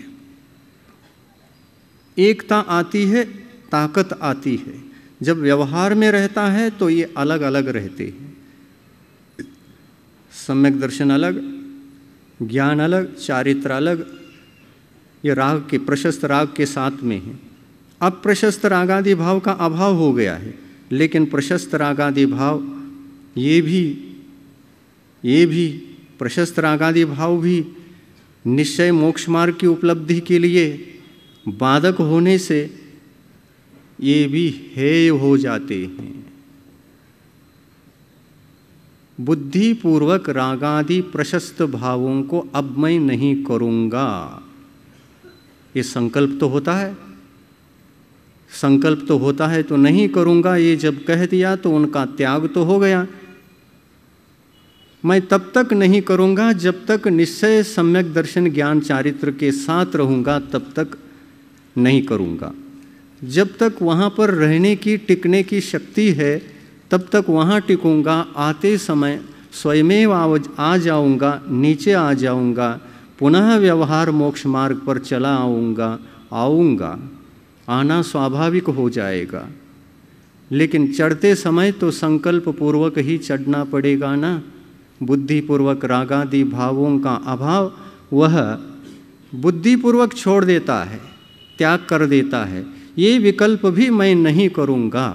एकता आती है, ताकत आती है। जब व्यवहार में रहता है तो ये अलग अलग रहते हैं। सम्यक दर्शन अलग, ज्ञान अलग, चारित्र अलग, ये राग के प्रशस्त राग के साथ में है। अब प्रशस्त रागादि भाव का अभाव हो गया है, लेकिन प्रशस्त रागादि भाव ये भी प्रशस्त रागादि भाव भी निश्चय मोक्ष मार्ग की उपलब्धि के लिए बाधक होने से ये भी हेय हो जाते हैं। बुद्धिपूर्वक रागादि प्रशस्त भावों को अब मैं नहीं करूँगा, ये संकल्प तो होता है। संकल्प तो होता है तो नहीं करूँगा, ये जब कह दिया तो उनका त्याग तो हो गया। मैं तब तक नहीं करूँगा जब तक निश्चय सम्यक दर्शन ज्ञान चारित्र के साथ रहूँगा, तब तक नहीं करूँगा। जब तक वहाँ पर रहने की टिकने की शक्ति है तब तक वहाँ टिकूँगा। आते समय स्वयमेव आ जाऊँगा, नीचे आ जाऊँगा, पुनः व्यवहार मोक्ष मार्ग पर चला आऊँगा। आना स्वाभाविक हो जाएगा, लेकिन चढ़ते समय तो संकल्प पूर्वक ही चढ़ना पड़ेगा ना। बुद्धिपूर्वक रागादि भावों का अभाव वह बुद्धिपूर्वक छोड़ देता है, त्याग कर देता है। ये विकल्प भी मैं नहीं करूँगा,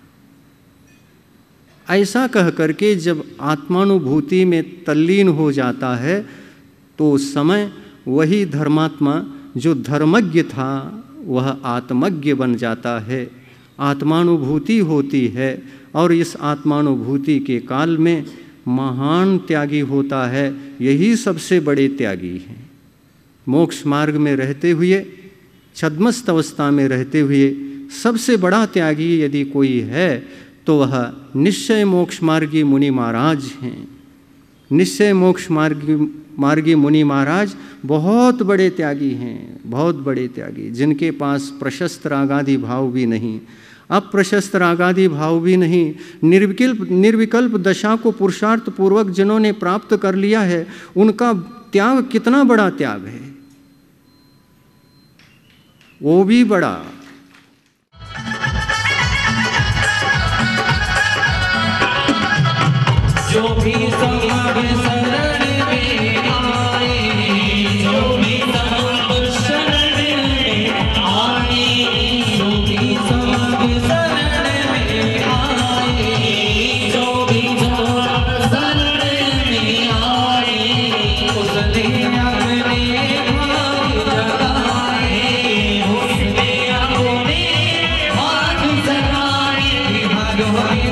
ऐसा कह करके जब आत्मानुभूति में तल्लीन हो जाता है तो उस समय वही धर्मात्मा जो धर्मज्ञ था वह आत्मज्ञ बन जाता है। आत्मानुभूति होती है और इस आत्मानुभूति के काल में महान त्यागी होता है। यही सबसे बड़े त्यागी हैं। मोक्ष मार्ग में रहते हुए, छद्मस्त अवस्था में रहते हुए सबसे बड़ा त्यागी यदि कोई है तो वह निश्चय मोक्ष मार्गी मुनि महाराज हैं। निश्चय मोक्ष मार्गी मुनि महाराज बहुत बड़े त्यागी हैं, बहुत बड़े त्यागी, जिनके पास प्रशस्त रागादि भाव भी नहीं, अप्रशस्त रागादि भाव भी नहीं, निर्विकल्प दशा को पुरुषार्थ पूर्वक जिन्होंने प्राप्त कर लिया है, उनका त्याग कितना बड़ा त्याग है, वो भी बड़ा। जो भी समाग शरण में आए, जो भी समाग शरण में आए, जो भी समाग शरण में आए, जो भी समाग शरण में आए, उसने अपने भाग जगाए, उसने अपने भाग जगाए। भाग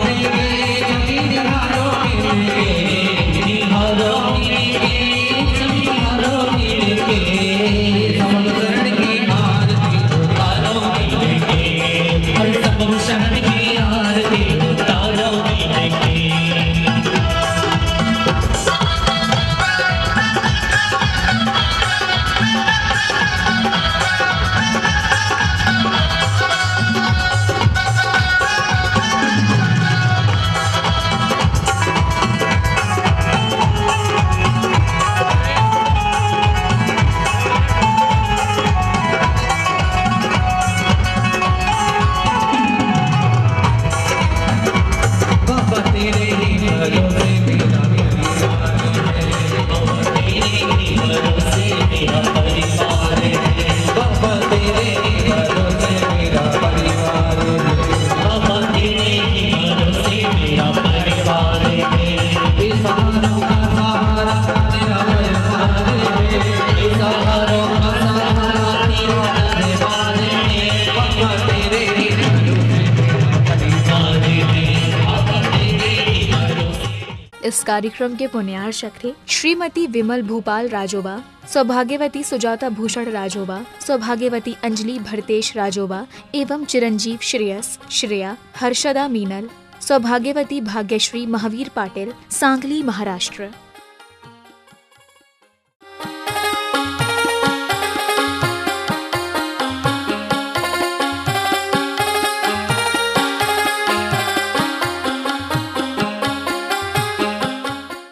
इस कार्यक्रम के पुण्यार्चक थे श्रीमती विमल भूपाल राजोबा, सौभाग्यवती सुजाता भूषण राजोबा, सौभाग्यवती अंजलि भरतेश राजोबा एवं चिरंजीव श्रेयस, श्रेया, हर्षदा मीनल, सौभाग्यवती भाग्यश्री महावीर पाटिल, सांगली, महाराष्ट्र।